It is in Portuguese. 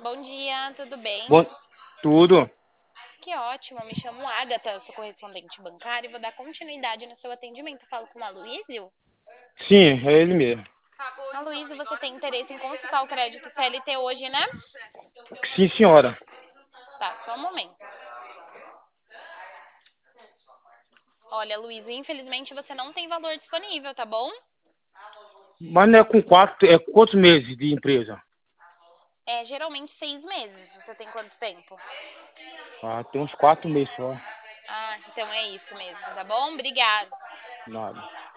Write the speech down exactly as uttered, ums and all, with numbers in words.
Bom dia, tudo bem? Bom, tudo? Que ótimo, me chamo Agatha, sou correspondente bancária e vou dar continuidade no seu atendimento. Falo com o Aloysio? Sim, é ele mesmo. Aloysio, você tem interesse em consultar o crédito C L T hoje, né? Sim, senhora. Tá, só um momento. Olha, Luísa, infelizmente você não tem valor disponível, tá bom? Mas não é com quatro, é quantos meses de empresa? É geralmente seis meses. Você tem quanto tempo? Ah, tem uns quatro meses só. Ah, então é isso mesmo, tá bom? Obrigada. Nada.